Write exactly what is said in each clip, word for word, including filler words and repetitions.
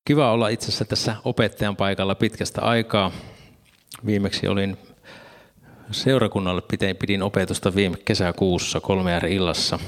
Kiva olla itse asiassa tässä opettajan paikalla pitkästä aikaa. Viimeksi olin seurakunnalle, pidin opetusta viime kesäkuussa kolme eri illassa.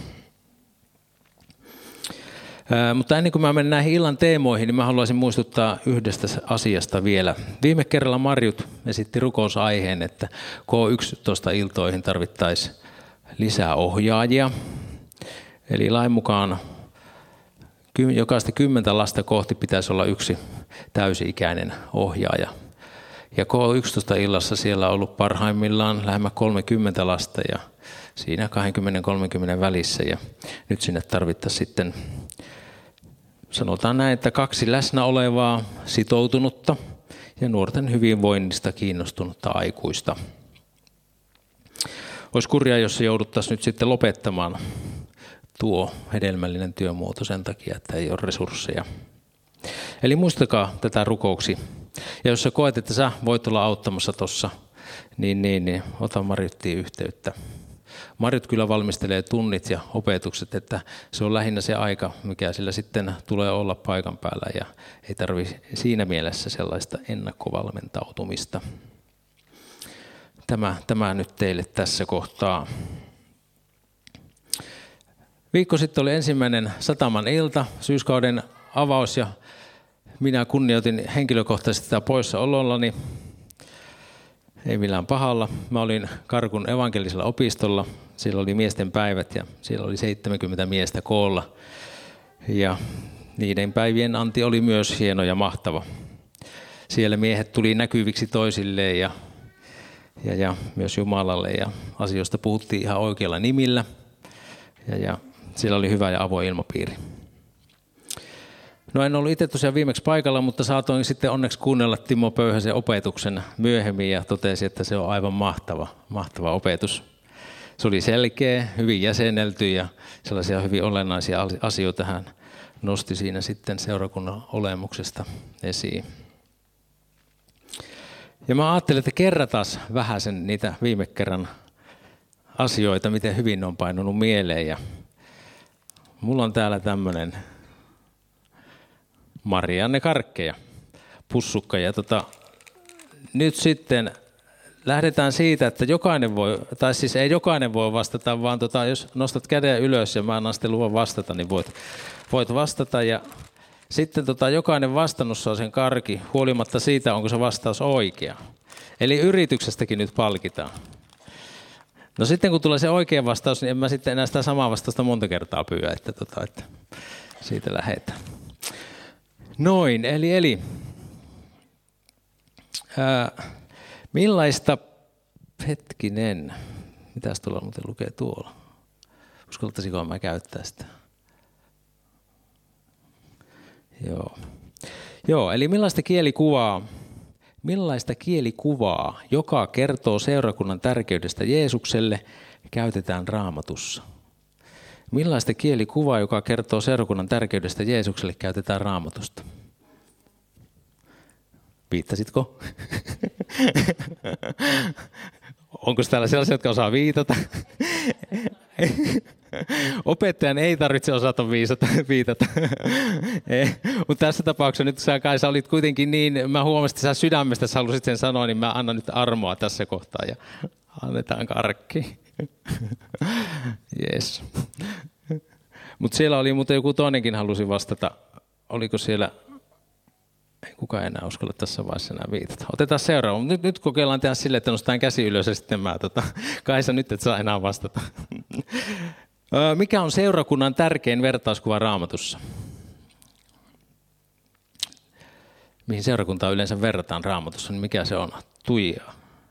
Ää, mutta ennen kuin mä menen näihin illan teemoihin, niin mä haluaisin muistuttaa yhdestä asiasta vielä. Viime kerralla Marjut esitti rukousaiheen, että K yksitoista iltoihin tarvittaisiin lisää ohjaajia. Eli lain mukaan jokaista kymmentä lasta kohti pitäisi olla yksi täysi-ikäinen ohjaaja. Ja K yksitoista illassa siellä on ollut parhaimmillaan lähemmä kolmekymmentä lasta ja siinä kaksikymmentä kolmekymmentä välissä. Ja nyt sinne tarvittaisiin sitten, sanotaan näin, että kaksi läsnä olevaa, sitoutunutta ja nuorten hyvinvoinnista kiinnostunutta aikuista. Olisi kurjaa, jos se jouduttaisiin nyt sitten lopettamaan tuo hedelmällinen työmuoto sen takia, että ei ole resursseja. Eli muistakaa tätä rukouksi. Ja jos sä koet, että sä voit olla auttamassa tuossa, niin, niin, niin ota Marjuttiin yhteyttä. Marjut kyllä valmistelee tunnit ja opetukset, että se on lähinnä se aika, mikä sillä sitten tulee olla paikan päällä ja ei tarvitse siinä mielessä sellaista ennakkovalmentautumista. Tämä, tämä nyt teille tässä kohtaa. Viikko sitten oli ensimmäinen Sataman ilta, syyskauden avaus ja minä kunnioitin henkilökohtaisesti sitä poissaolollani. Ei millään pahalla. Mä olin Karkun evankelisella opistolla. Siellä oli miesten päivät ja siellä oli seitsemänkymmentä miestä koolla. Ja niiden päivien anti oli myös hieno ja mahtava. Siellä miehet tuli näkyviksi toisilleen ja, ja, ja myös Jumalalle ja asioista puhuttiin ihan oikealla nimillä. Ja, ja siellä oli hyvä ja avoin ilmapiiri. No en ollut itse tosiaan viimeksi paikalla, mutta saatoin sitten onneksi kuunnella Timo Pöyhäsen opetuksen myöhemmin ja totesi, että se on aivan mahtava, mahtava opetus. Se oli selkeä, hyvin jäsenelty ja sellaisia hyvin olennaisia asioita hän nosti siinä sitten seurakunnan olemuksesta esiin. Ja mä ajattelin, että kerrataan vähän sen niitä viime kerran asioita, miten hyvin ne on painunut mieleen. Ja mulla on täällä tämmöinen Marianne Karkkeja, pussukka. Ja tota, nyt sitten lähdetään siitä, että jokainen voi, tai siis ei jokainen voi vastata, vaan tota, jos nostat käden ylös ja mä annan sitten luvan vastata, niin voit, voit vastata. Ja sitten tota, jokainen vastannut saa sen karki, huolimatta siitä, onko se vastaus oikea. Eli yrityksestäkin nyt palkitaan. No sitten kun tulee se oikea vastaus, niin en mä sitten enää sitä samaa vastausta monta kertaa pyydä, että, tota, että siitä lähdetään. Noin, eli, eli ää, millaista, hetkinen, mitäs tuolla muuten lukee tuolla? Uskaltaisiko mä käyttää sitä? Joo. Joo, eli millaista kielikuvaa, millaista kielikuvaa, joka kertoo seurakunnan tärkeydestä Jeesukselle, käytetään Raamatussa? Millaista kielikuvaa, joka kertoo seurakunnan tärkeydestä Jeesukselle, käytetään Raamatusta? Viittasitko? Onko täällä sellaisia, jotka osaa viitata? Opettajan ei tarvitse osata viisata, viitata. Mutta tässä tapauksessa nyt sä Kaisa olit kuitenkin niin, mä huomasin, että sä sydämestä sä halusit sen sanoa, niin mä annan nyt armoa tässä kohtaa ja annetaan karkki. Yes. Mutta siellä oli muuten joku toinenkin halusi vastata. Oliko siellä, ei kukaan enää uskalla tässä vaiheessa enää viitata. Otetaan seuraava. Nyt, nyt kokeillaan tehdä silleen, että nostetaan käsi ylös ja sitten mä, tota, Kaisa nyt et saa enää vastata. Mikä on seurakunnan tärkein vertauskuva Raamatussa? Mihin seurakuntaa yleensä verrataan Raamatussa, niin mikä se on? Tuija.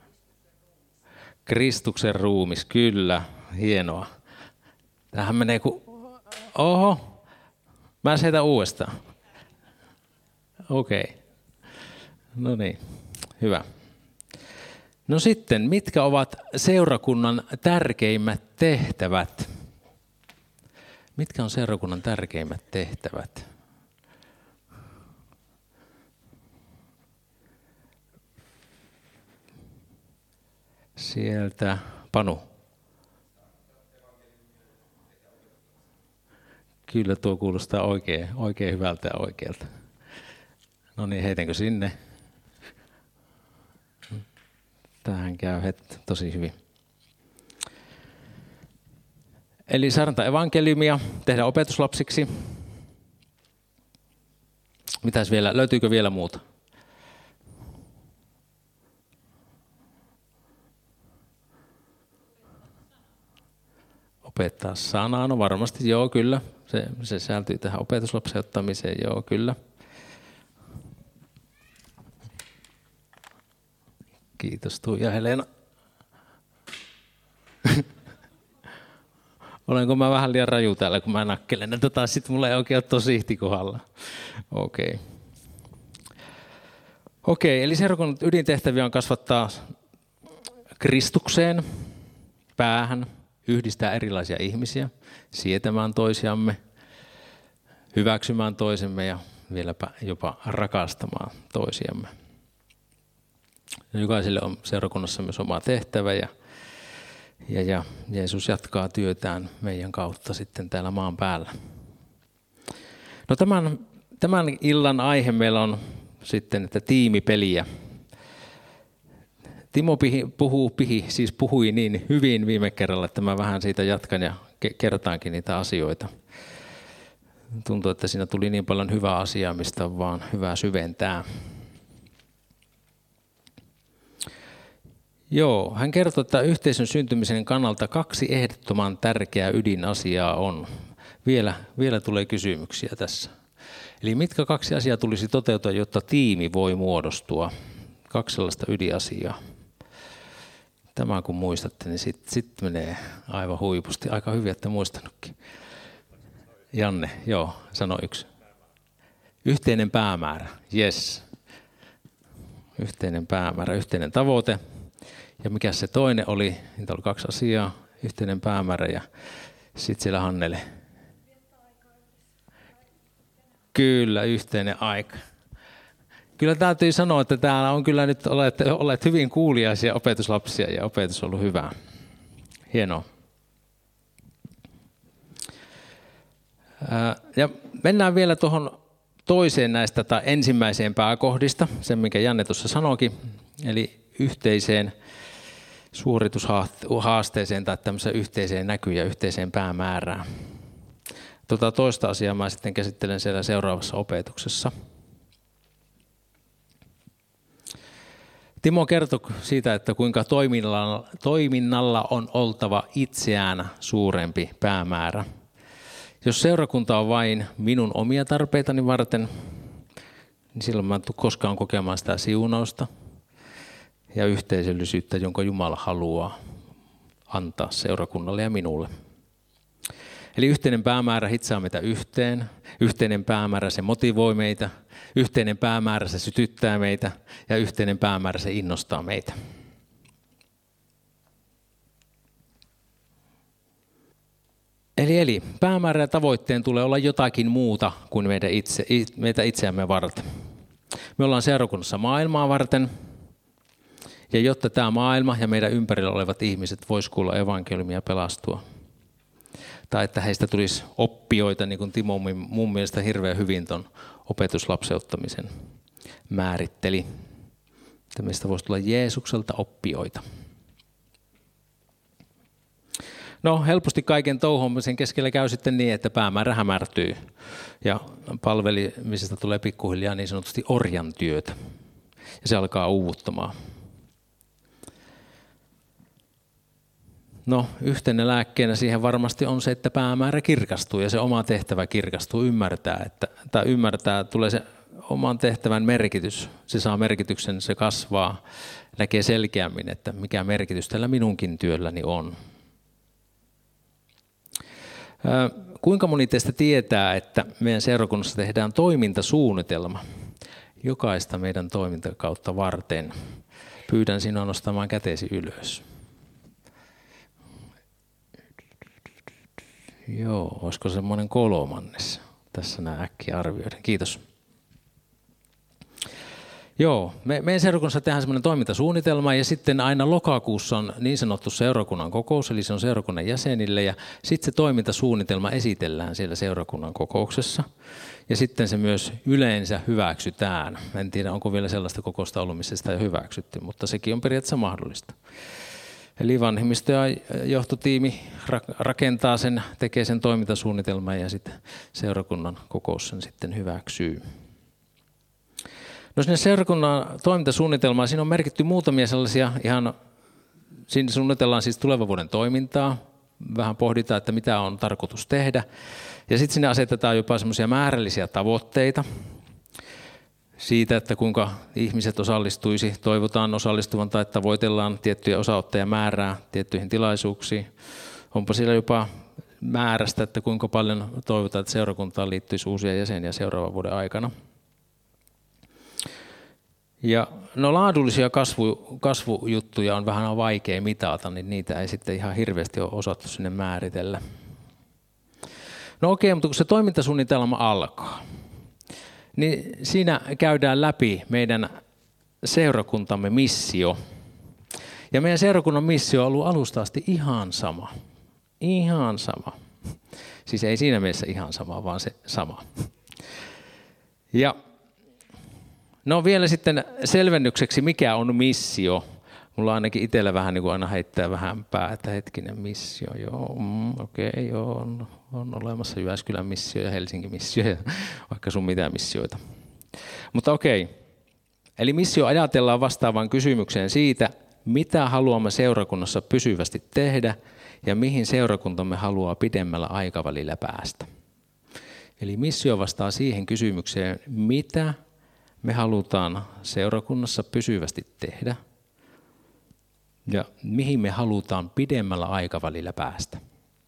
Kristuksen ruumis, kyllä, hienoa. Tämähän menee kuin, oho, mä heitän uudestaan. Okei, okay. No niin, hyvä. No sitten, mitkä ovat seurakunnan tärkeimmät tehtävät? Mitkä on seurakunnan tärkeimmät tehtävät? Sieltä Panu. Kyllä tuo kuulostaa oikein, oikein hyvältä ja oikealta. No niin, heitänkö sinne? Tähän käy heti tosi hyvin. Eli saarnata evankeliumia, tehdä opetuslapsiksi. Mitäs vielä? Löytyykö vielä muuta? Opettaa sanaa, no varmasti joo, kyllä. Se, se sisältyy tähän opetuslapsen ottamiseen, joo, kyllä. Kiitos Tuija Helena. Olenko mä vähän liian raju täällä, kun mä nakkelen, että taas sit mulla ei oikein ole tosi ihti kohdalla. Okei. Okay. Okei, okay, eli seurakunnan ydintehtäviä on kasvattaa Kristukseen, päähän, yhdistää erilaisia ihmisiä, sietämään toisiamme, hyväksymään toisemme ja vieläpä jopa rakastamaan toisiamme. Jokaiselle on seurakunnassa myös oma tehtävä ja, ja, ja Jeesus jatkaa työtään meidän kautta sitten täällä maan päällä. No tämän, tämän illan aihe meillä on sitten, että tiimipeliä. Timo pihi, puhuu, pihi, siis puhui niin hyvin viime kerralla, että mä vähän siitä jatkan ja kertaankin niitä asioita. Tuntuu, että siinä tuli niin paljon hyvää asiaa, mistä on vaan hyvä syventää. Joo, hän kertoo, että yhteisön syntymisen kannalta kaksi ehdottoman tärkeää ydinasiaa on. Vielä, vielä tulee kysymyksiä tässä. Eli mitkä kaksi asiaa tulisi toteutua, jotta tiimi voi muodostua? Kaksi sellaista ydinasiaa. Tämä kun muistatte, niin sitten sit menee aivan huipusti. Aika hyvin, että muistanutkin. Janne, joo, sano yksi. Yhteinen päämäärä, yes. Yhteinen päämäärä, yhteinen tavoite. Ja mikä se toinen oli? Niitä oli kaksi asiaa. Yhteinen päämäärä ja sitten siellä Hannele. Kyllä, yhteinen aika. Kyllä täytyy sanoa, että täällä on kyllä nyt olet, olet hyvin kuuliaisia opetuslapsia ja opetus on ollut hyvää. Hienoa. Ja mennään vielä tuohon toiseen näistä tai ensimmäiseen pääkohdista, sen minkä Janne tuossa sanoikin, eli yhteiseen suoritushaasteeseen tai tämmöiseen yhteiseen näkyyn ja yhteiseen päämäärään. Tuota toista asiaa mä sitten käsittelen siellä seuraavassa opetuksessa. Timo kertoi siitä, että kuinka toiminnalla, toiminnalla on oltava itseään suurempi päämäärä. Jos seurakunta on vain minun omia tarpeitani varten, niin silloin mä en tule koskaan kokemaan sitä siunausta ja yhteisöllisyyttä, jonka Jumala haluaa antaa seurakunnalle ja minulle. Eli yhteinen päämäärä hitsaa meitä yhteen, yhteinen päämäärä se motivoi meitä, yhteinen päämäärä se sytyttää meitä ja yhteinen päämäärä se innostaa meitä. Eli, eli päämäärä ja tavoitteen tulee olla jotakin muuta kuin meitä, itse, meitä itseämme varten. Me ollaan seurakunnassa maailmaa varten. Ja jotta tämä maailma ja meidän ympärillä olevat ihmiset vois kuulla evankeliumia ja pelastua. Tai että heistä tulisi oppijoita, niin kuin Timo mun mielestä hirveän hyvin ton opetuslapseuttamisen määritteli. Että meistä voisi tulla Jeesukselta oppijoita. No helposti kaiken touhumisen keskellä käy sitten niin, että päämäärä hämärtyy. Ja palvelemisesta tulee pikkuhiljaa niin sanotusti orjan työtä. Ja se alkaa uuvuttamaan. No, yhtenä lääkkeenä siihen varmasti on se, että päämäärä kirkastuu ja se oma tehtävä kirkastuu, ymmärtää, että, tai ymmärtää, tulee se oman tehtävän merkitys. Se saa merkityksen, se kasvaa, näkee selkeämmin, että mikä merkitys tällä minunkin työlläni on. Kuinka moni teistä tietää, että meidän seurakunnassa tehdään toimintasuunnitelma jokaista meidän toimintakautta varten? Pyydän sinua nostamaan käteesi ylös. Joo, olisiko semmoinen kolmannes? Tässä nämä äkkiä arvioiden. Kiitos. Joo, me, meidän seurakunnassa tehdään semmoinen toimintasuunnitelma ja sitten aina lokakuussa on niin sanottu seurakunnan kokous, eli se on seurakunnan jäsenille ja sitten se toimintasuunnitelma esitellään siellä seurakunnan kokouksessa. ja sitten se myös yleensä hyväksytään. En tiedä, onko vielä sellaista kokousta ollut, missä sitä ei hyväksytty, mutta sekin on periaatteessa mahdollista. Eli vanhemmisto ja johtotiimi rakentaa sen, tekee sen toimintasuunnitelman ja sitten seurakunnan kokous sen sitten hyväksyy. No sinne seurakunnan toimintasuunnitelmaan siinä on merkitty muutamia sellaisia ihan, siinä suunnitellaan siis tulevan vuoden toimintaa, vähän pohditaan, että mitä on tarkoitus tehdä. Ja sitten sinne asetetaan jopa semmoisia määrällisiä tavoitteita siitä, että kuinka ihmiset osallistuisi, toivotaan osallistuvan tai tavoitellaan tiettyjä osaottajamäärää tiettyihin tilaisuuksiin. Onpa siellä jopa määrästä, että kuinka paljon toivotaan, että seurakuntaan liittyisi uusia jäseniä seuraavan vuoden aikana. Ja no laadullisia kasvu, kasvujuttuja on vähän vaikea mitata, niin niitä ei sitten ihan hirveästi ole osattu sinne määritellä. No okei, mutta kun se toimintasuunnitelma alkaa, niin siinä käydään läpi meidän seurakuntamme missio. Ja meidän seurakunnan missio on ollut alusta asti ihan sama. Ihan sama. Siis ei siinä mielessä ihan sama, vaan se sama. Ja no vielä sitten selvennykseksi, mikä on missio. Mulla ainakin itsellä vähän niin kuin aina heittää vähän päätä, hetkinen missio, joo, mm, okei, okay, joo, on, on olemassa Jyväskylän missio ja Helsingin missio, ja vaikka sun mitään missioita. Mutta okei, okay. Eli missio ajatellaan vastaavan kysymykseen siitä, mitä haluamme seurakunnassa pysyvästi tehdä ja mihin seurakuntamme haluaa pidemmällä aikavälillä päästä. Eli missio vastaa siihen kysymykseen, mitä me halutaan seurakunnassa pysyvästi tehdä ja mihin me halutaan pidemmällä aikavälillä päästä.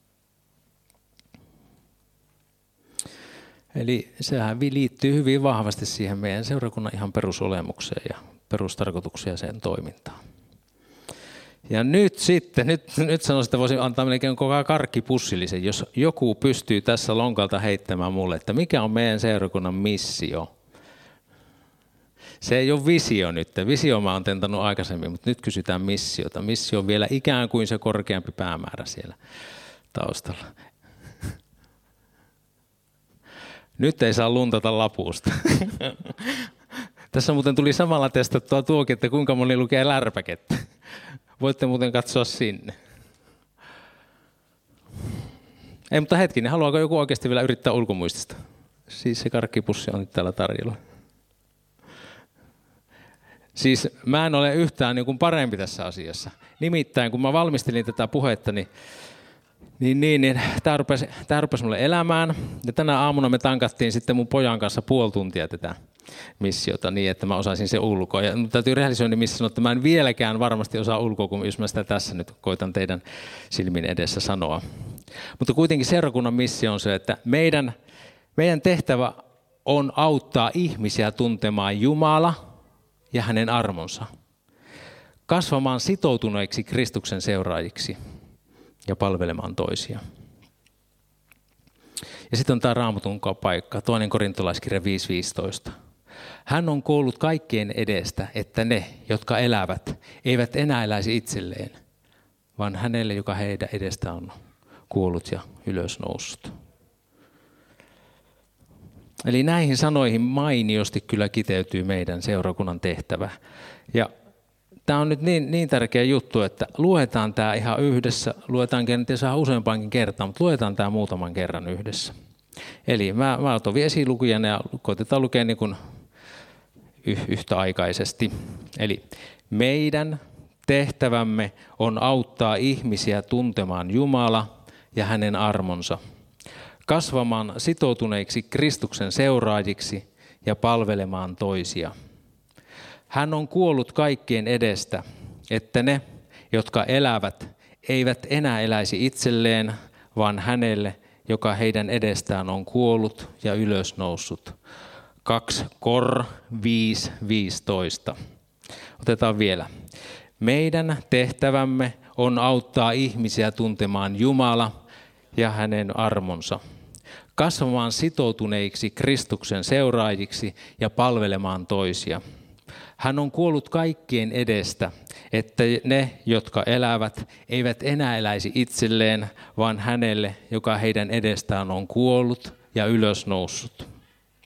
Eli sehän liittyy hyvin vahvasti siihen meidän seurakunnan ihan perusolemukseen ja perustarkoitukseen ja sen toimintaan. Ja nyt sitten, nyt, nyt sanoisin, että voisin antaa melkein koko karkkipussillisen, jos joku pystyy tässä lonkalta heittämään mulle, että mikä on meidän seurakunnan missio. Se ei ole visio nyt. Visio mä oon tentanut aikaisemmin, mutta nyt kysytään missiota. Missio on vielä ikään kuin se korkeampi päämäärä siellä taustalla. Nyt ei saa luntata lapusta. Tässä muuten tuli samalla testattua tuokin, että kuinka moni lukee lärpäkettä. Voitte muuten katsoa sinne. Ei, mutta hetkinen, haluaako joku oikeasti vielä yrittää ulkomuistista? Siis se karkkipussi on nyt täällä tarjolla. Siis mä en ole yhtään niin kuin parempi tässä asiassa. Nimittäin kun mä valmistelin tätä puhetta, niin, niin, niin, niin tämä rupesi, tämä rupesi mulle elämään. Ja tänä aamuna me tankattiin sitten mun pojan kanssa puoli tuntia tätä missiota niin, että mä osaisin se ulkoa. Ja täytyy rehellisyyden nimissä sanoa, että mä en vieläkään varmasti osaa ulkoa, kun jos mä sitä tässä nyt koitan teidän silmin edessä sanoa. Mutta kuitenkin seurakunnan missio on se, että meidän, meidän tehtävä on auttaa ihmisiä tuntemaan Jumala ja hänen armonsa, kasvamaan sitoutuneiksi Kristuksen seuraajiksi ja palvelemaan toisia. Ja sitten on tämä Raamatun paikka, toinen korintolaiskirja viisi viisitoista. Hän on kuollut kaikkien edestä, että ne, jotka elävät, eivät enää eläisi itselleen, vaan hänelle, joka heidän edestään on kuollut ja ylösnoussut. Eli näihin sanoihin mainiosti kyllä kiteytyy meidän seurakunnan tehtävä. Ja tämä on nyt niin, niin tärkeä juttu, että luetaan tämä ihan yhdessä, luetaan kenties ihan useampaankin kertaan, mutta luetaan tämä muutaman kerran yhdessä. Eli mä, mä otan esilukuja ja koitetaan lukea niin kuin yhtäaikaisesti. Eli meidän tehtävämme on auttaa ihmisiä tuntemaan Jumala ja hänen armonsa, kasvamaan sitoutuneiksi Kristuksen seuraajiksi ja palvelemaan toisia. Hän on kuollut kaikkien edestä, että ne, jotka elävät, eivät enää eläisi itselleen, vaan hänelle, joka heidän edestään on kuollut ja ylösnoussut. kaksi Kor viisi viisitoista. Otetaan vielä. Meidän tehtävämme on auttaa ihmisiä tuntemaan Jumala ja hänen armonsa, kasvamaan sitoutuneiksi Kristuksen seuraajiksi ja palvelemaan toisia. Hän on kuollut kaikkien edestä, että ne, jotka elävät, eivät enää eläisi itselleen, vaan hänelle, joka heidän edestään on kuollut ja ylösnoussut.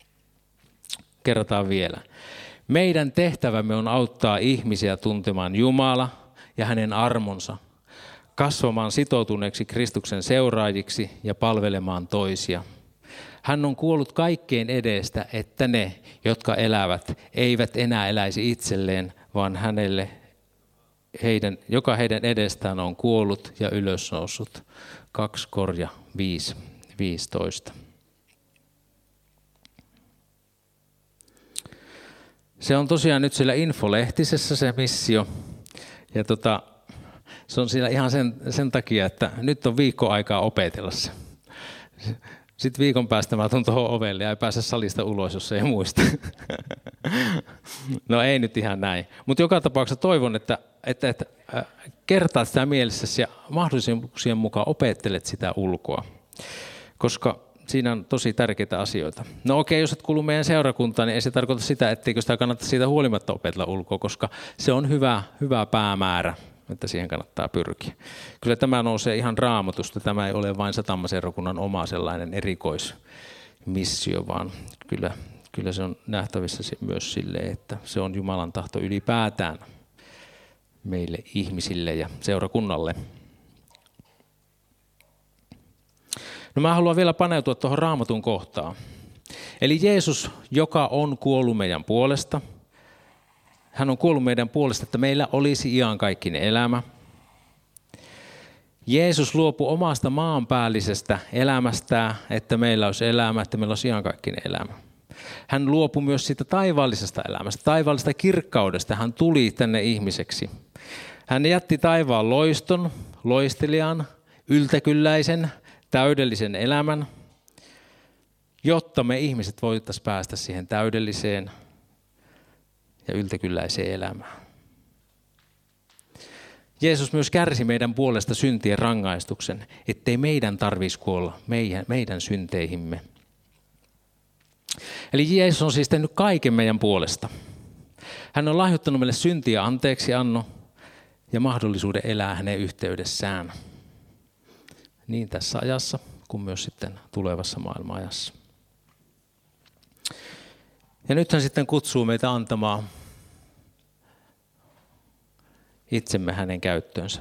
Kerrotaan vielä. Meidän tehtävämme on auttaa ihmisiä tuntemaan Jumala ja hänen armonsa, kasvamaan sitoutuneeksi Kristuksen seuraajiksi ja palvelemaan toisia. Hän on kuollut kaikkein edestä, että ne, jotka elävät, eivät enää eläisi itselleen, vaan hänelle, heidän, joka heidän edestään on kuollut ja ylösnoussut. kaksi korja viisi, viisitoista. Se on tosiaan nyt siellä infolehtisessä se missio. Ja tota, se on siellä ihan sen, sen takia, että nyt on viikko aikaa opetella se. Sitten viikon päästä mä tuun tuohon ovelle ja ei pääse salista ulos, jos ei muista. No ei nyt ihan näin. Mutta joka tapauksessa toivon, että, että, että kertaat sitä mielessäsi ja mahdollisuuksien mukaan opettelet sitä ulkoa. Koska siinä on tosi tärkeitä asioita. No okei, jos et kuulu meidän seurakuntaan, niin ei se tarkoita sitä, etteikö sitä kannata siitä huolimatta opetella ulkoa, koska se on hyvä, hyvä päämäärä, että siihen kannattaa pyrkiä. Kyllä tämä nousee ihan Raamatusta. Tämä ei ole vain Satama-seurakunnan oma sellainen erikoismissio, vaan kyllä, kyllä se on nähtävissä myös silleen, että se on Jumalan tahto ylipäätään meille ihmisille ja seurakunnalle. No mä haluan vielä paneutua tuohon Raamatun kohtaan. Eli Jeesus, joka on kuollut meidän puolesta, hän on kuollut meidän puolesta, että meillä olisi iankaikkinen elämä. Jeesus luopui omasta maanpäällisestä elämästään, että meillä olisi elämä, että meillä olisi iankaikkinen elämä. Hän luopui myös siitä taivaallisesta elämästä, taivaallisesta kirkkaudesta. Hän tuli tänne ihmiseksi. Hän jätti taivaan loiston, loistelijan, yltäkylläisen, täydellisen elämän, jotta me ihmiset voitaisiin päästä siihen täydelliseen ja yltäkylläiseen elämään. Jeesus myös kärsi meidän puolesta syntien rangaistuksen, ettei meidän tarvitsisi kuolla meidän, meidän synteihimme. Eli Jeesus on siis tehnyt kaiken meidän puolesta. Hän on lahjoittanut meille syntiä anteeksi anno ja mahdollisuuden elää hänen yhteydessään. Niin tässä ajassa kuin myös sitten tulevassa maailmanajassa. Ja nyt hän sitten kutsuu meitä antamaan itsemme hänen käyttöönsä.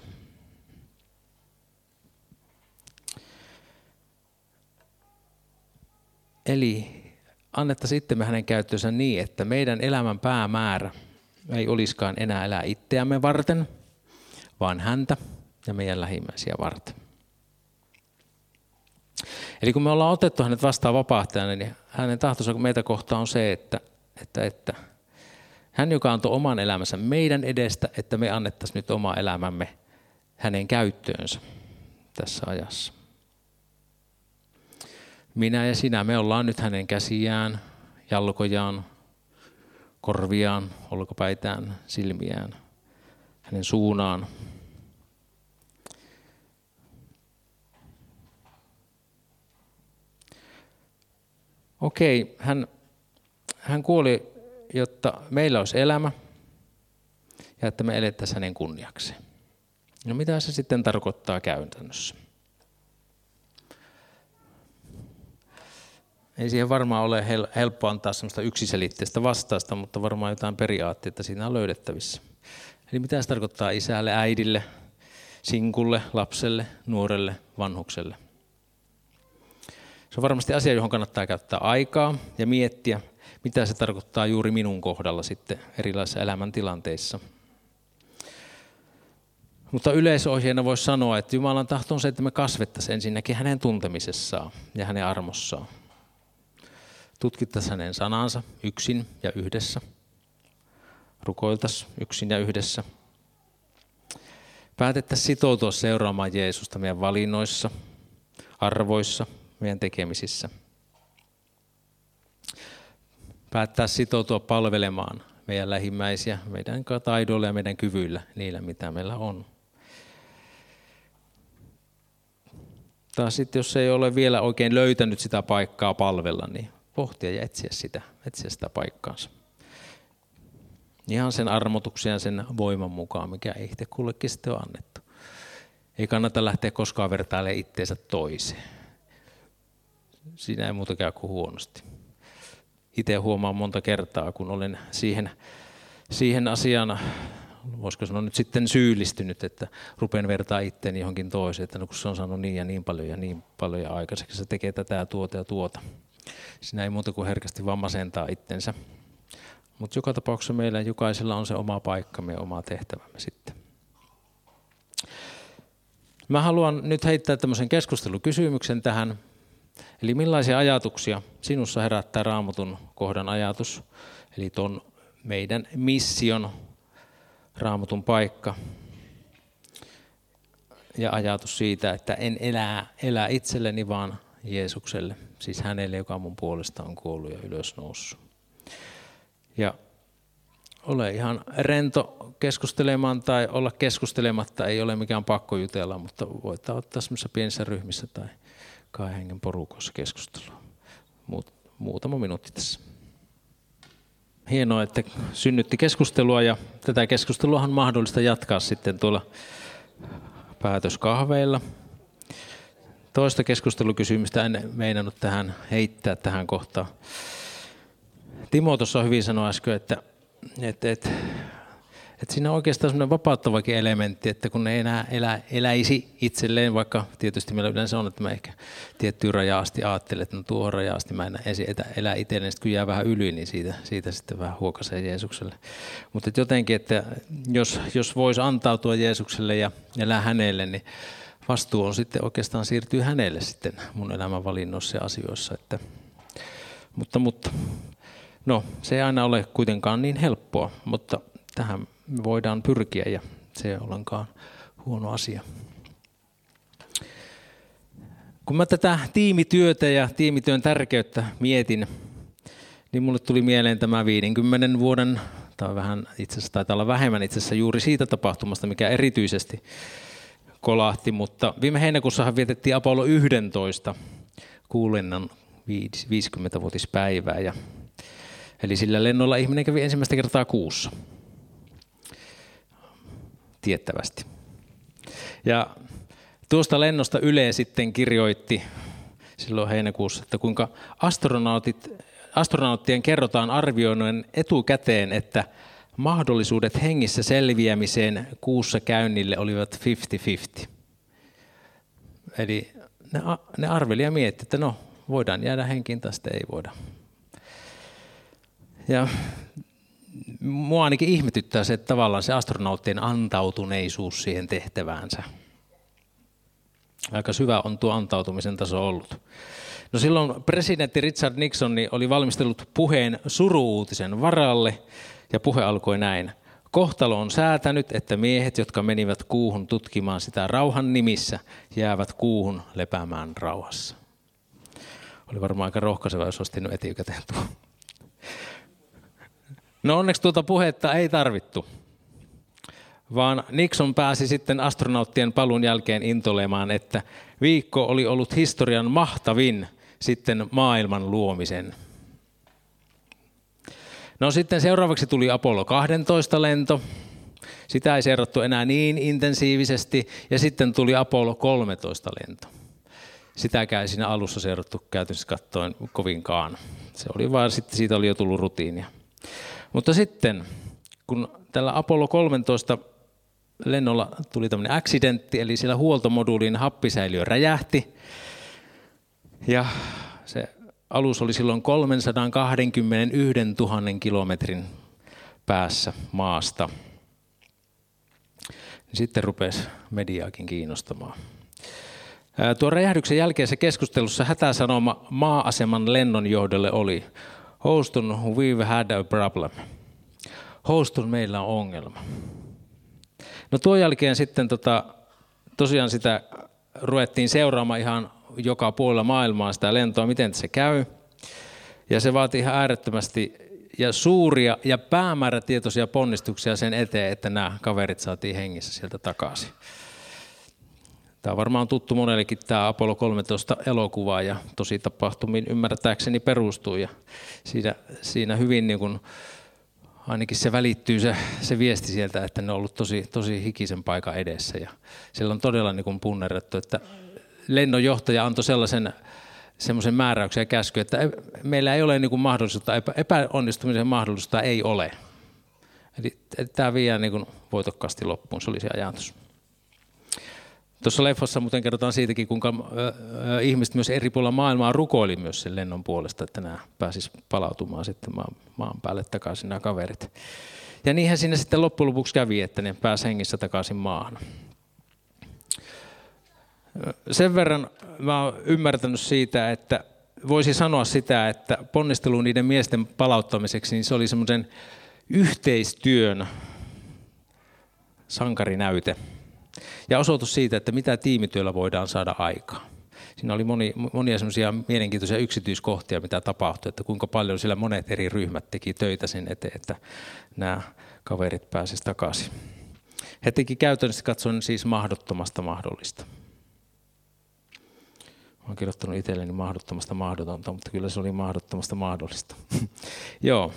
Eli annettaisiin itsemme hänen käyttöönsä niin, että meidän elämän päämäärä ei olisikaan enää elää itseämme varten, vaan häntä ja meidän lähimmäisiä varten. Eli kun me ollaan otettu hänet vastaan vapahtajana, niin hänen tahtonsa meitä kohtaan on se, että, että, että hän, joka antoi oman elämänsä meidän edestä, että me annettaisiin nyt oma elämämme hänen käyttöönsä tässä ajassa. Minä ja sinä, me ollaan nyt hänen käsiään, jalkojaan, korviaan, olkapäitään, silmiään, hänen suunaan. Okei, hän, hän kuoli, jotta meillä olisi elämä ja että me elettäisiin hänen kunniakseen. No mitä se sitten tarkoittaa käytännössä? Ei siihen varmaan ole helppo antaa sellaista yksiselitteistä vastausta, mutta varmaan jotain periaatteita siinä on löydettävissä. Eli mitä se tarkoittaa isälle, äidille, sinkulle, lapselle, nuorelle, vanhukselle? Se on varmasti asia, johon kannattaa käyttää aikaa ja miettiä, mitä se tarkoittaa juuri minun kohdalla sitten erilaisissa elämäntilanteissa. Mutta yleisohjeena voisi sanoa, että Jumalan tahto on se, että me kasvettaisiin ensinnäkin hänen tuntemisessaan ja hänen armossaan. Tutkittaisiin hänen sanansa yksin ja yhdessä. Rukoiltaisiin yksin ja yhdessä. Päätettäisiin sitoutua seuraamaan Jeesusta meidän valinnoissa, arvoissa, meidän tekemisissä. Päättää sitoutua palvelemaan meidän lähimmäisiä, meidän taidoilla ja meidän kyvyillä, niillä mitä meillä on. Taas sitten, jos ei ole vielä oikein löytänyt sitä paikkaa palvella, niin pohtia ja etsiä sitä, etsiä sitä paikkaansa. Ihan sen armotuksen ja sen voiman mukaan, mikä itse kullekin sitten on annettu. Ei kannata lähteä koskaan vertailemaan itseensä toiseen. Siinä ei muuta käy kuin huonosti. itse huomaan monta kertaa, kun olen siihen, siihen asiaan, voisiko sanoa nyt sitten syyllistynyt, että rupean vertaa itteeni johonkin toiseen, että no kun se on saanut niin ja niin paljon ja niin paljon ja aikaiseksi, se tekee tätä ja tuota ja tuota. Siinä ei muuta kuin herkästi vaan masentaa itsensä. Mutta joka tapauksessa meillä jokaisella on se oma paikkamme ja oma tehtävämme sitten. Mä haluan nyt heittää tämmöisen keskustelukysymyksen tähän. Eli millaisia ajatuksia sinussa herättää Raamatun kohdan ajatus, eli tuon meidän mission Raamatun paikka ja ajatus siitä, että en elää, elää itselleni, vaan Jeesukselle, siis hänelle, joka mun puolesta on kuollut ja ylösnoussut. Ja ole ihan rento keskustelemaan tai olla keskustelematta, ei ole mikään pakko jutella, mutta voidaan ottaa semmoisissa pienissä ryhmissä tai kahden hengen porukossa keskustelua. Muut, muutama minuutti tässä. Hienoa, että synnytti keskustelua ja tätä keskustelua on mahdollista jatkaa sitten tuolla päätöskahveilla. Toista keskustelukysymystä en meinannut tähän heittää tähän kohtaan. Timo tuossa hyvin sanoi äsken, että, että, että, että siinä on oikeastaan semmoinen vapauttavakin elementti, että kun ei enää elä, eläisi itselleen, vaikka tietysti meillä yleensä on, että mä ehkä tiettyyn rajaan asti ajattelen, että no tuohon rajaan asti mä en elä itselleen, sitten kun jää vähän yli, niin siitä, siitä sitten vähän huokaisee Jeesukselle. Mutta että jotenkin, että jos, jos voisi antautua Jeesukselle ja elää hänelle, niin vastuu on sitten oikeastaan siirtyy hänelle sitten mun elämän valinnoissa ja asioissa. Että, mutta, mutta no, se ei aina ole kuitenkaan niin helppoa, mutta tähän me voidaan pyrkiä ja se ei ole ollenkaan huono asia. Kun mä tätä tiimityötä ja tiimityön tärkeyttä mietin, niin mulle tuli mieleen tämä viidenkymmenen vuoden, tai vähän itse asiassa taitaa olla vähemmän itse asiassa juuri siitä tapahtumasta, mikä erityisesti kolahti, mutta viime heinäkuussahan vietettiin Apollo yksitoista kuulennan viisikymmenvuotispäivää, ja eli sillä lennolla ihminen kävi ensimmäistä kertaa kuussa, tiettävästi. Ja tuosta lennosta Yle sitten kirjoitti silloin heinäkuussa, että kuinka astronautit, astronauttien kerrotaan arvioineen etukäteen, että mahdollisuudet hengissä selviämiseen kuussa käynnille olivat viisikymmentä viisikymmentä. Eli ne, ne arveli ja mietti, että no, voidaan jäädä henkiin tai sitten ei voida. Ja mua ainakin ihmetyttää se, että tavallaan se astronauttien antautuneisuus siihen tehtäväänsä. Aika syvä on tuo antautumisen taso ollut. No silloin presidentti Richard Nixon oli valmistellut puheen suru-uutisen varalle ja puhe alkoi näin. Kohtalo on säätänyt, että miehet, jotka menivät kuuhun tutkimaan sitä rauhan nimissä, jäävät kuuhun lepäämään rauhassa. Oli varmaan aika rohkaiseva, jos olisi tehnyt etukäteen tuo. No onneksi tuota puhetta ei tarvittu, vaan Nixon pääsi sitten astronauttien paluun jälkeen intolemaan, että viikko oli ollut historian mahtavin sitten maailman luomisen. No sitten seuraavaksi tuli Apollo kaksitoista lento. Sitä ei seurattu enää niin intensiivisesti. Ja sitten tuli Apollo kolmetoista lento. Sitäkään ei siinä alussa seurattu käytännössä katsoen kovinkaan. Se oli vaan, sitten siitä oli jo tullut rutiinia. Mutta sitten, kun tällä Apollo kolmetoista lennolla tuli tämmöinen accidentti, eli siellä huoltomoduulin happisäiliö räjähti. Ja se alus oli silloin kolmesataakaksikymmentäyksituhatta kilometrin päässä maasta. Sitten rupesi mediaakin kiinnostamaan. Tuon räjähdyksen jälkeisessä keskustelussa hätäsanoma maa-aseman lennonjohdolle oli: Houston, we've had a problem. Houston, meillä on ongelma. No tuon jälkeen sitten tota, tosiaan sitä ruvettiin seuraamaan ihan joka puolella maailmaa sitä lentoa, miten se käy. Ja se vaatii ihan äärettömästi ja suuria ja päämäärätietoisia ponnistuksia sen eteen, että nämä kaverit saatiin hengissä sieltä takaisin. Tämä on varmaan tuttu monellekin tämä Apollo kolmetoista elokuva ja tosi tapahtumiin ymmärtääkseni perustuu. Ja siinä, siinä hyvin niin kuin, ainakin se välittyy se, se viesti sieltä, että ne on ollut tosi, tosi hikisen paikan edessä. Ja siellä on todella niin kuin punnerrettu, että lennonjohtaja antoi sellaisen, semmoisen määräyksen ja käsky, että meillä ei ole niin kuin mahdollisuutta, epäonnistumisen mahdollisuutta ei ole. Eli tämä viedään niin kuin voitokkaasti loppuun, se oli se ajatus. Tuossa leffassa muuten kerrotaan siitäkin, kuinka ihmiset myös eri puolilla maailmaa rukoili myös sen lennon puolesta, että nämä pääsis palautumaan sitten maan, maan päälle takaisin nämä kaverit. Ja niinhän siinä sitten loppujen lopuksi kävi, että ne pääsi hengissä takaisin maahan. Sen verran mä oon ymmärtänyt siitä, että voisi sanoa sitä, että ponnistelu niiden miesten palauttamiseksi, niin se oli semmoisen yhteistyön sankarinäyte. Ja osoitus siitä, että mitä tiimityöllä voidaan saada aikaan. Siinä oli moni, monia semmoisia mielenkiintoisia yksityiskohtia, mitä tapahtui, että kuinka paljon sillä monet eri ryhmät teki töitä sen eteen, että nämä kaverit pääsisivät takaisin. He teki käytännössä katsoen siis mahdottomasta mahdollista. Olen kirjoittanut itselleni mahdottomasta mahdotonta, mutta kyllä se oli mahdottomasta mahdollista. Joo.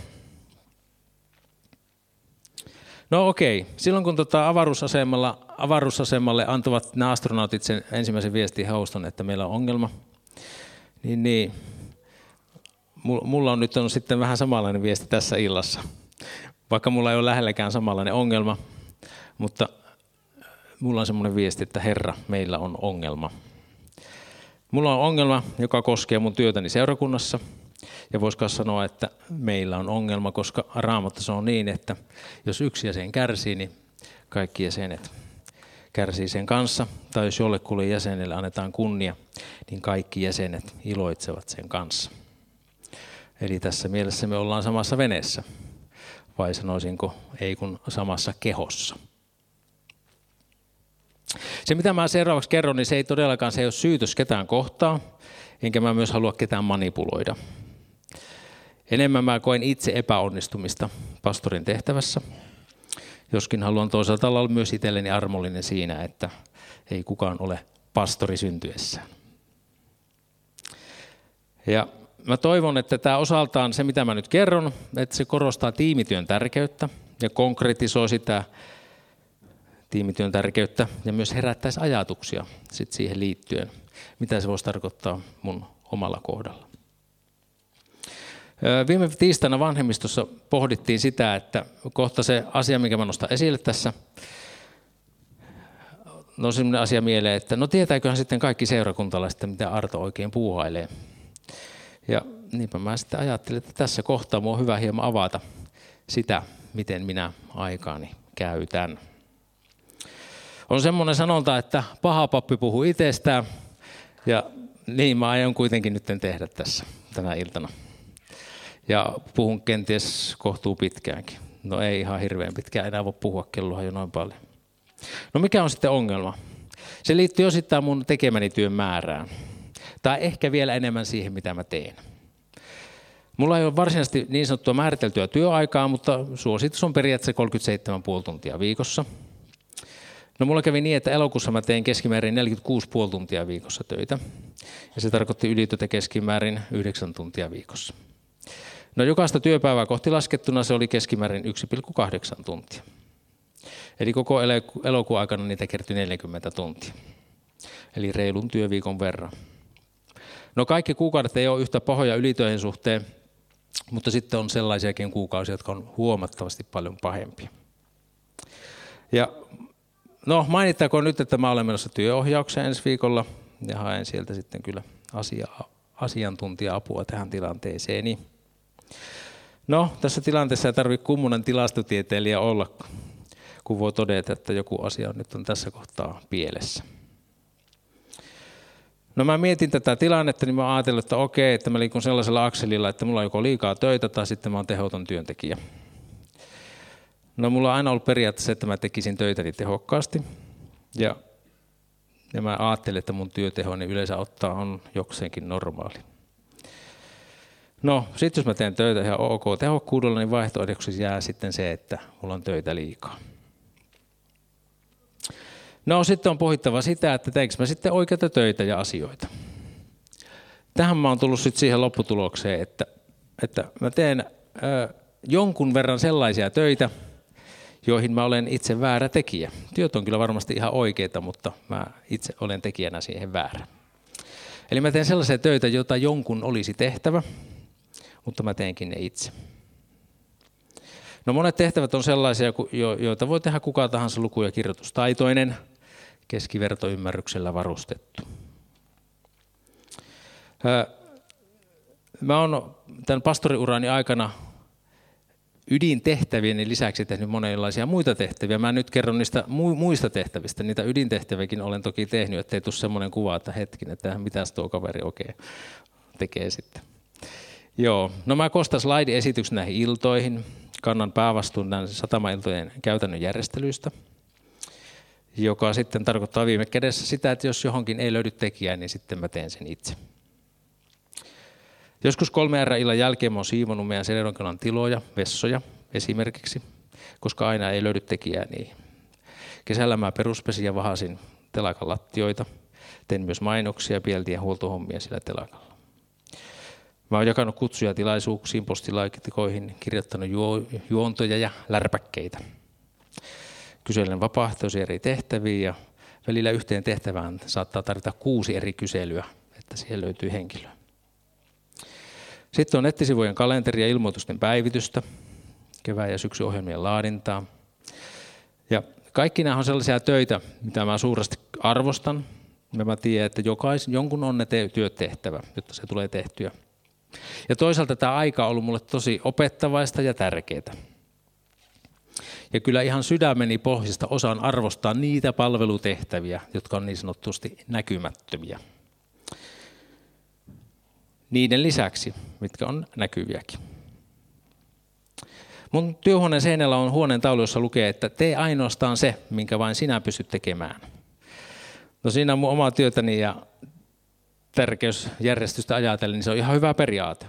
No okei, silloin kun tota avaruusasemalla, avaruusasemalle antavat nämä astronautit sen ensimmäisen viestin Houston, että meillä on ongelma, niin, niin mulla on nyt on sitten vähän samanlainen viesti tässä illassa. Vaikka mulla ei ole lähelläkään samanlainen ongelma, mutta mulla on semmoinen viesti, että Herra, meillä on ongelma. Mulla on ongelma, joka koskee mun työtäni seurakunnassa. Ja voisiko sanoa, että meillä on ongelma, koska Raamatussa on niin, että jos yksi jäsen kärsii, niin kaikki jäsenet kärsii sen kanssa. Tai jos jollekulle jäsenelle annetaan kunnia, niin kaikki jäsenet iloitsevat sen kanssa. Eli tässä mielessä me ollaan samassa veneessä. Vai sanoisinko, ei kun samassa kehossa. Se mitä mä seuraavaksi kerron, niin se ei todellakaan se ei ole syytös ketään kohtaa, enkä mä myös halua ketään manipuloida. Enemmän mä koen itse epäonnistumista pastorin tehtävässä, joskin haluan toisaalta olla myös itselleni armollinen siinä, että ei kukaan ole pastori syntyessään. Ja mä toivon, että tämä osaltaan se, mitä mä nyt kerron, että se korostaa tiimityön tärkeyttä ja konkretisoi sitä tiimityön tärkeyttä ja myös herättäisi ajatuksia sit siihen liittyen, mitä se voisi tarkoittaa mun omalla kohdalla. Viime tiistaina vanhemmistossa pohdittiin sitä, että kohta se asia, minkä mä nostan esille tässä, no sellainen asia mieleen, että no tietääköhän sitten kaikki seurakuntalaiset, mitä Arto oikein puuhailee. Ja niinpä mä sitten ajattelin, että tässä kohtaa mun on hyvä hieman avata sitä, miten minä aikaani käytän. On semmoinen sanonta, että paha pappi puhuu itsestään, ja niin mä aion kuitenkin nyt tehdä tässä tänä iltana. Ja puhun kenties kohtuu pitkäänkin. No ei ihan hirveän pitkään, enää voi puhua, kelloa jo noin paljon. No mikä on sitten ongelma? Se liittyy osittain mun tekemäni työn määrään. Tai ehkä vielä enemmän siihen, mitä mä teen. Mulla ei ole varsinaisesti niin sanottua määriteltyä työaikaa, mutta suositus on periaatteessa kolmekymmentäseitsemän pilkku viisi tuntia viikossa. No mulla kävi niin, että elokuussa mä tein keskimäärin neljäkymmentäkuusi pilkku viisi tuntia viikossa töitä. Ja se tarkoitti ylityötä keskimäärin yhdeksän tuntia viikossa. No jokaista työpäivää kohti laskettuna se oli keskimäärin yksi pilkku kahdeksan tuntia. Eli koko elokuun aikana niitä kertyi neljäkymmentä tuntia. Eli reilun työviikon verran. No kaikki kuukaudet ei ole yhtä pahoja ylitöihin suhteen, mutta sitten on sellaisiakin kuukausia, jotka on huomattavasti paljon pahempia. Ja no mainittakoon nyt, että mä olen menossa työohjaukseen ensi viikolla ja haen sieltä sitten kyllä asia, asiantuntija-apua tähän tilanteeseen. No tässä tilanteessa ei tarvitse kummonen tilastotieteilijä olla, kun voi todeta, että joku asia on nyt on tässä kohtaa pielessä. No mä mietin tätä tilannetta, niin mä ajattelin, että okei, että mä liikun sellaisella akselilla, että mulla on joko liikaa töitä tai sitten mä oon tehoton työntekijä. No mulla on aina ollut periaatteessa, että mä tekisin töitäni tehokkaasti. Ja, ja mä ajattelin, että mun työtehoni yleensä ottaa on jokseenkin normaali. No sitten jos mä teen töitä ihan ok tehokkuudella, niin vaihtoehdoksi jää sitten se, että mulla on töitä liikaa. No sitten on pohdittava sitä, että teinkö mä sitten oikeita töitä ja asioita. Tähän mä oon tullut sitten siihen lopputulokseen, että, että mä teen ö, jonkun verran sellaisia töitä, joihin mä olen itse väärä tekijä. Työt on kyllä varmasti ihan oikeita, mutta mä itse olen tekijänä siihen väärä. Eli mä teen sellaisia töitä, joita jonkun olisi tehtävä, mutta mä teenkin ne itse. No monet tehtävät on sellaisia, joita voi tehdä kuka tahansa luku- ja kirjoitustaitoinen, keskivertoymmärryksellä varustettu. Mä oon tämän pastoriurani aikana ydintehtävieni lisäksi tehnyt monenlaisia muita tehtäviä. Mä nyt kerron niistä muista tehtävistä. Niitä ydintehtäviäkin olen toki tehnyt, ettei tule semmoinen kuva, että hetkin, että mitäs tuo kaveri oikein tekee sitten. Joo, no mä kostan slide-esityksen näihin iltoihin. Kannan päävastuun näiden satamailtojen käytännön järjestelyistä, joka sitten tarkoittaa viime kädessä sitä, että jos johonkin ei löydy tekijää, niin sitten mä teen sen itse. Joskus kolme erää illan jälkeen mä oon siivonnut meidän Seleronkelan tiloja, vessoja esimerkiksi, koska aina ei löydy tekijää niihin. Kesällä mä peruspesin ja vahasin telakan lattioita. Tein myös mainoksia, pieltiin ja huoltohommia sillä telakalla. Mä oon jakanut kutsuja tilaisuuksiin, postilaatikoihin, kirjoittanut juontoja ja lärpäkkeitä. Kyselen vapaaehtoisia eri tehtäviä ja välillä yhteen tehtävään saattaa tarvita kuusi eri kyselyä, että siihen löytyy henkilö. Sitten on nettisivujen kalenteri ja ilmoitusten päivitystä, kevään ja syksyohjelmien laadintaa. Ja kaikki nämä on sellaisia töitä, mitä mä suuresti arvostan. Mä tiedän, että jokais, jonkun on ne työt tehtävä, jotta se tulee tehtyä. Ja toisaalta tämä aika on ollut mulle tosi opettavaista ja tärkeää. Ja kyllä ihan sydämeni pohjasta osaan arvostaa niitä palvelutehtäviä, jotka on niin sanotusti näkymättömiä. Niiden lisäksi, mitkä on näkyviäkin. Mun työhuoneen seinällä on huoneen taulu, jossa lukee, että tee ainoastaan se, minkä vain sinä pystyt tekemään. No siinä on mun omaa työtäni ja tärkeysjärjestystä ajatellen, niin se on ihan hyvä periaate.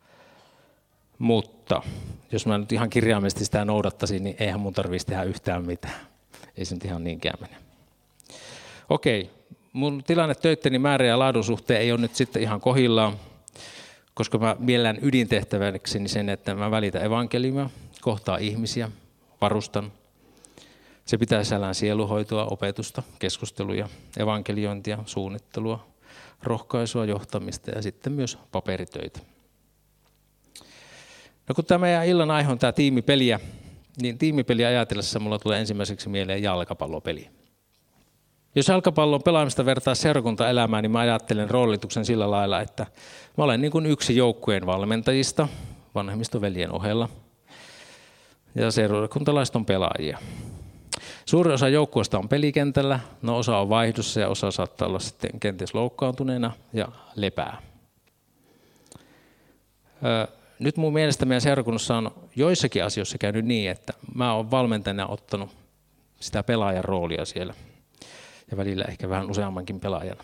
Mutta jos mä nyt ihan kirjaimellisesti sitä noudattaisin, niin eihän mun tarvitsisi tehdä yhtään mitään. Ei se nyt ihan niinkään mene. Okei, mun tilanne töitteni määrä ja laadun suhteen ei ole nyt sitten ihan kohillaan, koska mä miellän ydintehtäväkseni sen, että mä välitän evankeliumia, kohtaa ihmisiä, varustan. Se pitää sisällään sieluhoitoa, opetusta, keskusteluja, evankeliointia, suunnittelua, rohkaisua, johtamista ja sitten myös paperitöitä. No kun tämä meidän illan aihe on tämä tiimipeliä, niin tiimipeliä ajatellessa mulla tulee ensimmäiseksi mieleen jalkapallopeli. Jos jalkapallon pelaamista vertaa seurakuntaelämään, niin mä ajattelen roolituksen sillä lailla, että mä olen niin kuin yksi joukkueen valmentajista vanhemmistoveljen ohella ja seurakuntalaiset on pelaajia. Suuri osa joukkueesta on pelikentällä, no osa on vaihdossa ja osa saattaa olla sitten kenties loukkaantuneena ja lepää. Nyt mun mielestä meidän seurakunnassa on joissakin asioissa käynyt niin, että mä oon valmentajana ottanut sitä pelaajan roolia siellä ja välillä ehkä vähän useammankin pelaajana.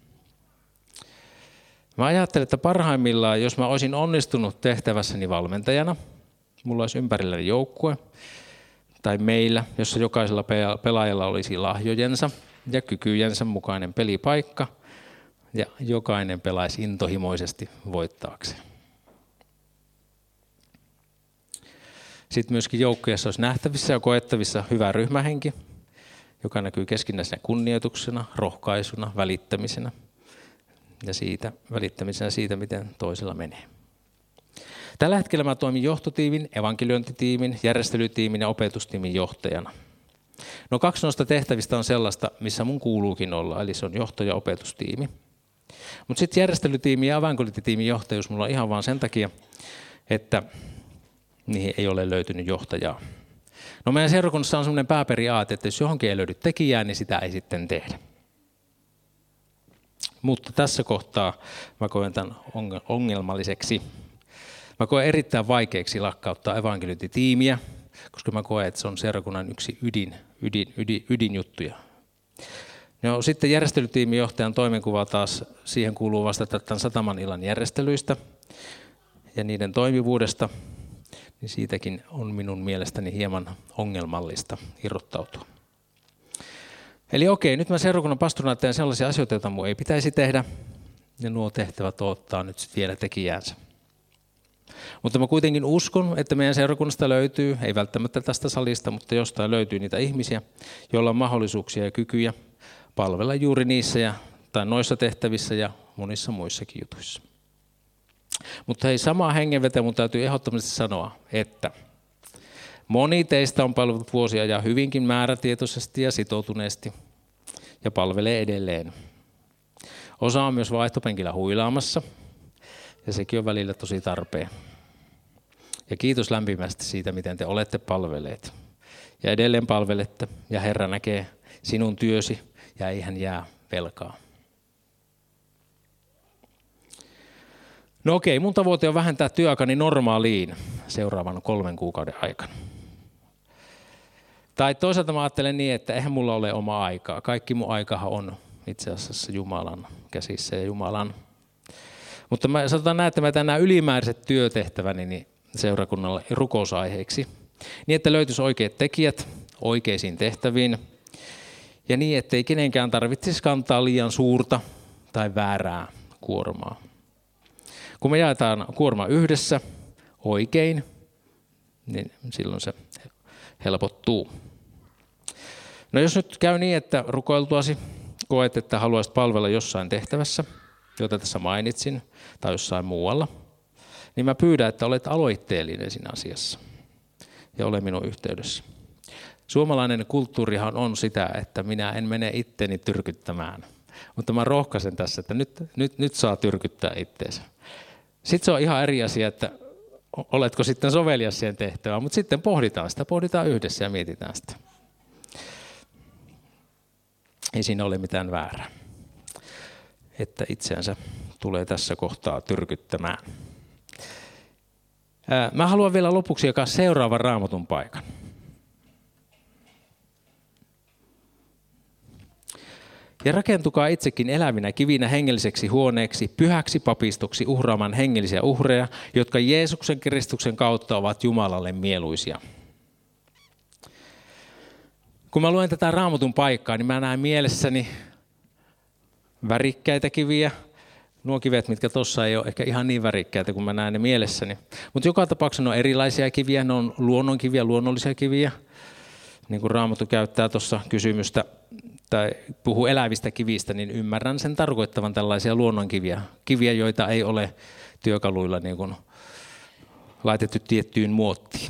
Mä ajattelen, että parhaimmillaan, jos mä olisin onnistunut tehtävässäni valmentajana, mulla olisi ympärilläni joukkue, tai meillä, jossa jokaisella pelaajalla olisi lahjojensa ja kykyjensä mukainen pelipaikka, ja jokainen pelaisi intohimoisesti voittaakseen. Sitten myöskin joukkueessa olisi nähtävissä ja koettavissa hyvä ryhmähenki, joka näkyy keskinäisenä kunnioituksena, rohkaisuna, välittämisenä ja siitä, välittämisenä siitä, miten toisella menee. Tällä hetkellä mä toimin johtotiimin, evankeliointitiimin, järjestelytiimin ja opetustiimin johtajana. No kaksi noista tehtävistä on sellaista, missä mun kuuluukin olla, eli se on johto- ja opetustiimi. Mutta sitten järjestelytiimi ja evankeliointitiimin johtajuus mulla on ihan vaan sen takia, että niihin ei ole löytynyt johtajaa. No meidän seurakunnassa on semmoinen pääperiaate, että jos johonkin ei löydy tekijää, niin sitä ei sitten tehdä. Mutta tässä kohtaa mä koen tämän ongelmalliseksi. Mä koen erittäin vaikeaksi lakkauttaa evankeliointitiimiä, koska mä koen, että se on seurakunnan yksi ydin, ydin, ydin, ydinjuttuja. No, sitten järjestelytiimin johtajan toimenkuva taas, siihen kuuluu vastata tämän sataman illan järjestelyistä ja niiden toimivuudesta. Niin siitäkin on minun mielestäni hieman ongelmallista irrottautua. Eli okei, nyt mä seurakunnan pastorina teen sellaisia asioita, joita mun ei pitäisi tehdä, ja nuo tehtävät ottaa nyt sitten vielä tekijäänsä. Mutta mä kuitenkin uskon, että meidän seurakunnasta löytyy, ei välttämättä tästä salista, mutta jostain löytyy niitä ihmisiä, joilla on mahdollisuuksia ja kykyjä palvella juuri niissä ja, tai noissa tehtävissä ja monissa muissakin jutuissa. Mutta hei, samaa hengenvetä mun täytyy ehdottomasti sanoa, että moni teistä on palvellut vuosia ja hyvinkin määrätietoisesti ja sitoutuneesti ja palvelee edelleen. Osa on myös vaihtopenkillä huilaamassa ja sekin on välillä tosi tarpeen. Ja kiitos lämpimästi siitä, miten te olette palvelleet. Ja edelleen palvelette ja Herra näkee sinun työsi ja ei hän jää velkaa. No okei, mun tavoite on vähentää työaikani normaaliin seuraavan kolmen kuukauden aikana. Tai toisaalta mä ajattelen niin, että eihän mulla ole omaa aikaa. Kaikki mun aikahan on itse asiassa Jumalan käsissä ja Jumalan. Mutta mä sanotaan näin, että mä tänään ylimääräiset työtehtäväni niin seurakunnalle rukousaiheeksi. Niin, että löytyisi oikeat tekijät oikeisiin tehtäviin. Ja niin, ettei kenenkään tarvitsisi kantaa liian suurta tai väärää kuormaa. Kun me jaetaan kuorma yhdessä oikein, niin silloin se helpottuu. No jos nyt käy niin, että rukoiltuasi koet, että haluaisit palvella jossain tehtävässä, jota tässä mainitsin, tai jossain muualla, niin mä pyydän, että olet aloitteellinen siinä asiassa ja ole minun yhteydessä. Suomalainen kulttuurihan on sitä, että minä en mene itteni tyrkyttämään, mutta mä rohkaisen tässä, että nyt, nyt, nyt saa tyrkyttää itteensä. Sitten se on ihan eri asia, että oletko sitten sovelias siihen tehtävään, mutta sitten pohditaan sitä, pohditaan yhdessä ja mietitään sitä. Ei siinä ole mitään väärää, että itseänsä tulee tässä kohtaa tyrkyttämään. Mä haluan vielä lopuksi jakaa seuraavan Raamatun paikan. Ja rakentukaa itsekin elävinä kivinä hengelliseksi huoneeksi, pyhäksi papistoksi uhraamaan hengellisiä uhreja, jotka Jeesuksen Kristuksen kautta ovat Jumalalle mieluisia. Kun mä luen tätä Raamatun paikkaa, niin mä näen mielessäni värikkäitä kiviä. Nuo kivet, mitkä tuossa ei ole ehkä ihan niin värikkäitä, kun mä näen ne mielessäni. Mutta joka tapauksessa ne on erilaisia kiviä, ne on luonnonkiviä, luonnollisia kiviä. Niin kuin Raamattu käyttää tuossa kysymystä tai puhuu elävistä kivistä, niin ymmärrän sen tarkoittavan tällaisia luonnonkiviä. Kiviä, joita ei ole työkaluilla niin kuin laitettu tiettyyn muottiin.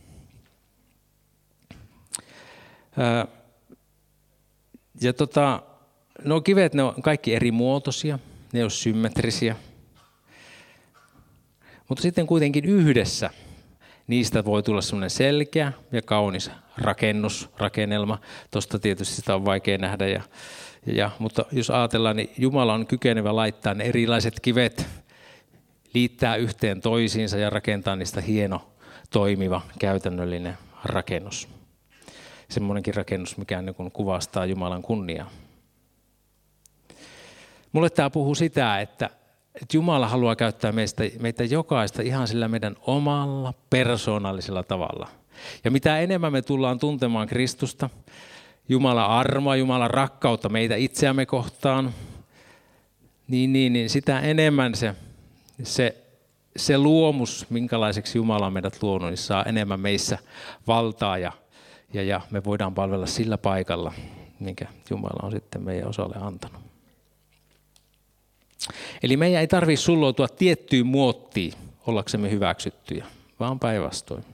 Ja tota, no kivet, ne on kaikki eri muotoisia, ne on symmetrisiä. Mutta sitten kuitenkin yhdessä niistä voi tulla semmoinen selkeä ja kaunis rakennus, rakennelma. Tuosta tietysti sitä on vaikea nähdä. Ja, ja, mutta jos ajatellaan, niin Jumala on kykenevä laittaa ne erilaiset kivet, liittää yhteen toisiinsa ja rakentaa niistä hieno, toimiva, käytännöllinen rakennus. Semmoinenkin rakennus, mikä niin kuin kuvastaa Jumalan kunniaa. Mulle tämä puhuu sitä, että että Jumala haluaa käyttää meistä, meitä jokaista ihan sillä meidän omalla persoonallisella tavalla. Ja mitä enemmän me tullaan tuntemaan Kristusta, Jumalan armoa, Jumalan rakkautta meitä itseämme kohtaan, niin, niin, niin sitä enemmän se, se, se luomus, minkälaiseksi Jumala on meidät luonut, niin saa enemmän meissä valtaa ja, ja, ja me voidaan palvella sillä paikalla, minkä Jumala on sitten meidän osalle antanut. Eli meidän ei tarvitse sulloutua tiettyyn muottiin ollaksemme hyväksyttyjä, vaan päinvastoin.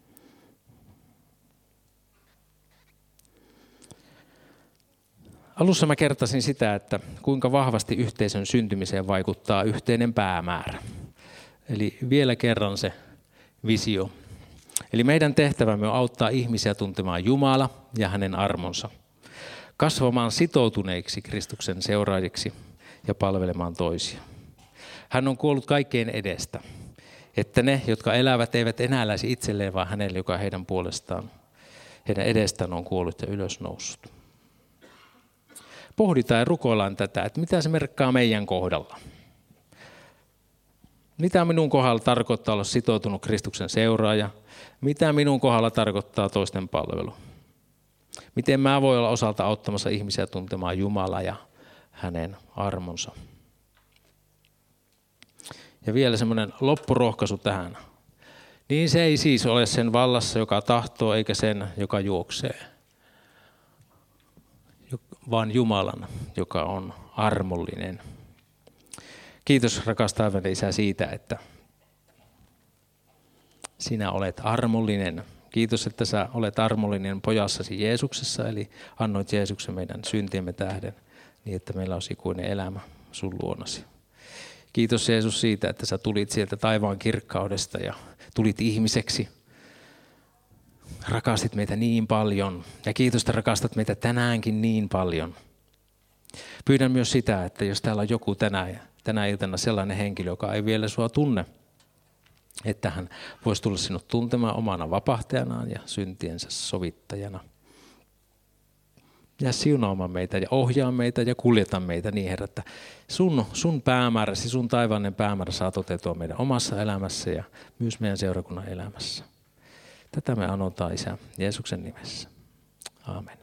Alussa mä kertasin sitä, että kuinka vahvasti yhteisön syntymiseen vaikuttaa yhteinen päämäärä. Eli vielä kerran se visio. Eli meidän tehtävämme on auttaa ihmisiä tuntemaan Jumala ja hänen armonsa, kasvamaan sitoutuneiksi Kristuksen seuraajiksi ja palvelemaan toisia. Hän on kuollut kaikkien edestä, että ne, jotka elävät, eivät enää eläisi itselleen, vaan hänelle, joka heidän puolestaan, heidän edestään on kuollut ja ylösnoussut. Pohditaan ja rukoillaan tätä, että mitä se merkkaa meidän kohdalla. Mitä minun kohdalla tarkoittaa olla sitoutunut Kristuksen seuraaja? Mitä minun kohdalla tarkoittaa toisten palvelu? Miten mä voin olla osalta auttamassa ihmisiä tuntemaan Jumalaa ja hänen armonsa. Ja vielä semmoinen loppurohkaisu tähän. Niin se ei siis ole sen vallassa, joka tahtoo, eikä sen, joka juoksee, vaan Jumalan, joka on armollinen. Kiitos rakas taivaallinen Isä siitä, että sinä olet armollinen. Kiitos, että sä olet armollinen pojassasi Jeesuksessa, eli annoit Jeesuksen meidän syntiemme tähden, niin että meillä olisi ikuinen elämä sun luonasi. Kiitos Jeesus siitä, että sä tulit sieltä taivaan kirkkaudesta ja tulit ihmiseksi. Rakastit meitä niin paljon ja kiitos, että rakastat meitä tänäänkin niin paljon. Pyydän myös sitä, että jos täällä on joku tänä, tänä iltana sellainen henkilö, joka ei vielä sua tunne, että hän voisi tulla sinut tuntemaan omana vapahtajanaan ja syntiensä sovittajana. Ja siunaamaan meitä ja ohjaa meitä ja kuljeta meitä niin, Herra, että sun, sun päämääräsi, sun taivaallinen päämäärä saa toteutua meidän omassa elämässä ja myös meidän seurakunnan elämässä. Tätä me anotaan, Isä, Jeesuksen nimessä. Aamen.